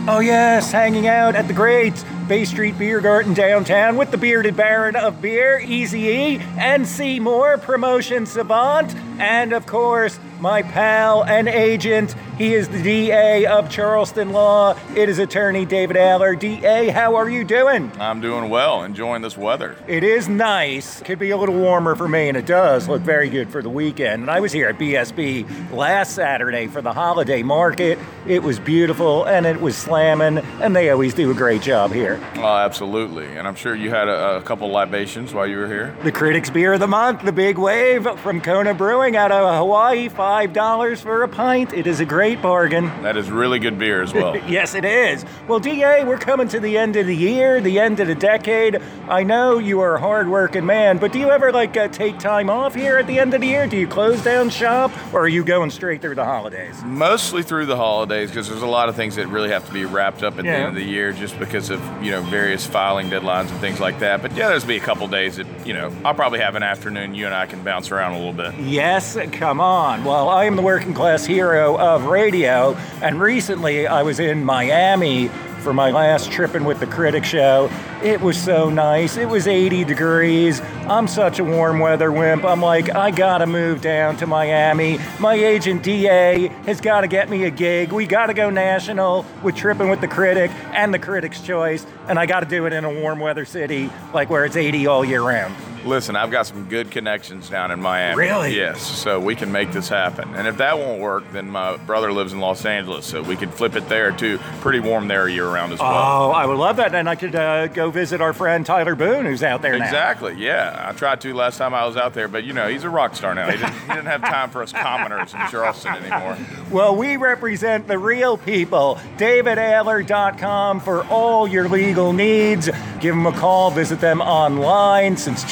Oh yes, hanging out at the great Bay Street Beer Garden downtown with the bearded baron of beer, Easy E, and Seymour, promotion savant, and of course, my pal and agent. He is the DA of Charleston Law. It is attorney David Aller. DA, how are you doing? I'm doing well, enjoying this weather. It is nice. Could be a little warmer for me, and it does look very good for the weekend. And I was here at BSB last Saturday for the holiday market. It was beautiful, and it was slamming, and they always do a great job here. Oh, absolutely. And I'm sure you had a couple libations while you were here. The Critics Beer of the Month, the Big Wave from Kona Brewing out of Hawaii, $5 for a pint. It is a great bargain. That is really good beer as well. Yes, it is. Well, DA, we're coming to the end of the year, the end of the decade. I know you are a hard-working man, but do you ever, take time off here at the end of the year? Do you close down shop, or are you going straight through the holidays? Mostly through the holidays, because there's a lot of things that really have to be wrapped up at the end of the year just because of, various filing deadlines and things like that. But yeah, there's be a couple days that, I'll probably have an afternoon you and I can bounce around a little bit. Yes, come on. Well, I am the working class hero of radio, and recently I was in Miami for my last Trippin' with the Critic show. It was so nice. It was 80 degrees. I'm such a warm weather wimp. I'm like, I gotta move down to Miami. My agent DA has gotta get me a gig. We gotta go national with Trippin' with the Critic and the Critic's Choice, and I gotta do it in a warm weather city, where it's 80 all year round. Listen, I've got some good connections down in Miami. Really? Yes, so we can make this happen. And if that won't work, then my brother lives in Los Angeles, so we could flip it there too. Pretty warm there year-round as well. Oh, I would love that. And I could go visit our friend Tyler Boone, who's out there now. Exactly, yeah. I tried to last time I was out there, but, he's a rock star now. He didn't have time for us commoners in Charleston anymore. Well, we represent the real people. DavidAller.com for all your legal needs. Give them a call. Visit them online since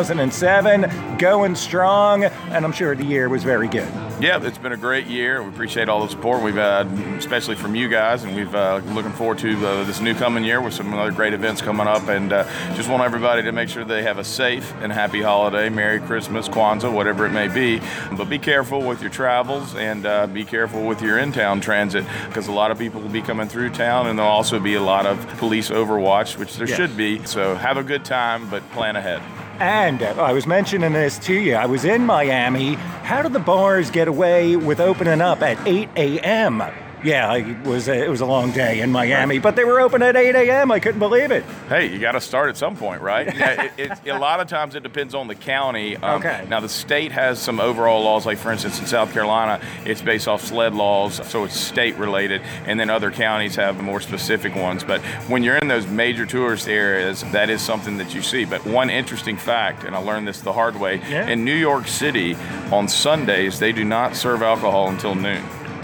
2007, going strong, and I'm sure the year was very good. Yeah, it's been a great year. We appreciate all the support we've had, especially from you guys, and we've looking forward to this new coming year with some other great events coming up, and just want everybody to make sure they have a safe and happy holiday, Merry Christmas, Kwanzaa, whatever it may be. But be careful with your travels, and be careful with your in-town transit, because a lot of people will be coming through town, and there'll also be a lot of police overwatch, which there should be. So have a good time, but plan ahead. And I was mentioning this to you. I was in Miami. How did the bars get away with opening up at 8 a.m.? Yeah, it was a long day in Miami, but they were open at 8 a.m. I couldn't believe it. Hey, you got to start at some point, right? Yeah, a lot of times it depends on the county. Okay. Now, the state has some overall laws, like, for instance, in South Carolina, it's based off SLED laws, so it's state-related, and then other counties have the more specific ones. But when you're in those major tourist areas, that is something that you see. But one interesting fact, and I learned this the hard way, in New York City, on Sundays, they do not serve alcohol until noon.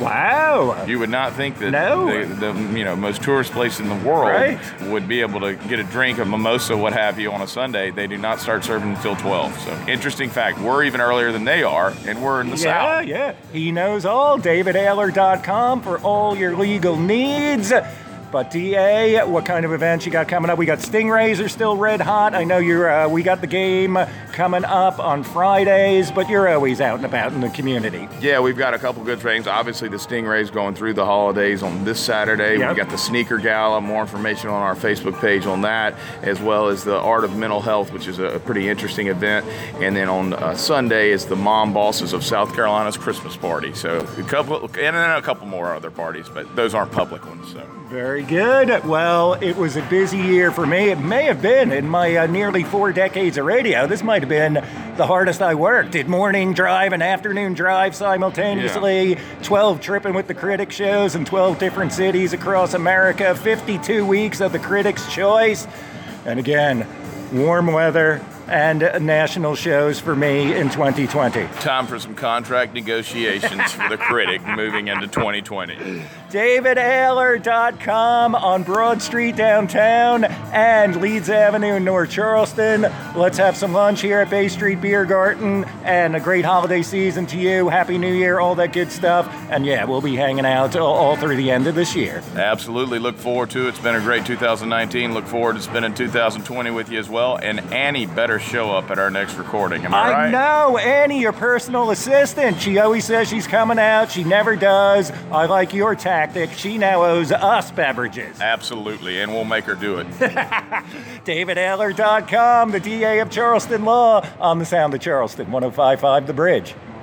Wow. You would not think that the most tourist place in the world would be able to get a drink, a mimosa, what have you, on a Sunday. They do not start serving until 12. So, interesting fact. We're even earlier than they are, and we're in the South. Yeah. He knows all. DavidAller.com for all your legal needs. But DA, what kind of events you got coming up? We got Stingrays are still red hot. I know we got the game coming up on Fridays, but you're always out and about in the community. Yeah, we've got a couple good things. Obviously, the Stingrays going through the holidays on this Saturday. Yep. We've got the Sneaker Gala, more information on our Facebook page on that, as well as the Art of Mental Health, which is a pretty interesting event. And then on Sunday is the Mom Bosses of South Carolina's Christmas party. So and then a couple more other parties, but those aren't public ones. So. Very good. Well, it was a busy year for me. It may have been in my nearly 4 decades of radio. This might have been the hardest I worked. Did morning drive and afternoon drive simultaneously, 12 Trippin' with the Critic shows in 12 different cities across America, 52 weeks of the Critic's Choice. And again, warm weather and national shows for me in 2020. Time for some contract negotiations for the Critic moving into 2020. DavidAller.com on Broad Street downtown and Leeds Avenue in North Charleston. Let's have some lunch here at Bay Street Beer Garden, and a great holiday season to you. Happy New Year, all that good stuff. And yeah, we'll be hanging out all through the end of this year. Absolutely. Look forward to it. It's been a great 2019. Look forward to spending 2020 with you as well. And Annie better show up at our next recording. Am I right? I know. Annie, your personal assistant. She always says she's coming out. She never does. I like your tactics. tactic. She now owes us beverages. Absolutely, and we'll make her do it. DavidAdler.com, the DA of Charleston Law, on the Sound of Charleston, 105.5 The Bridge.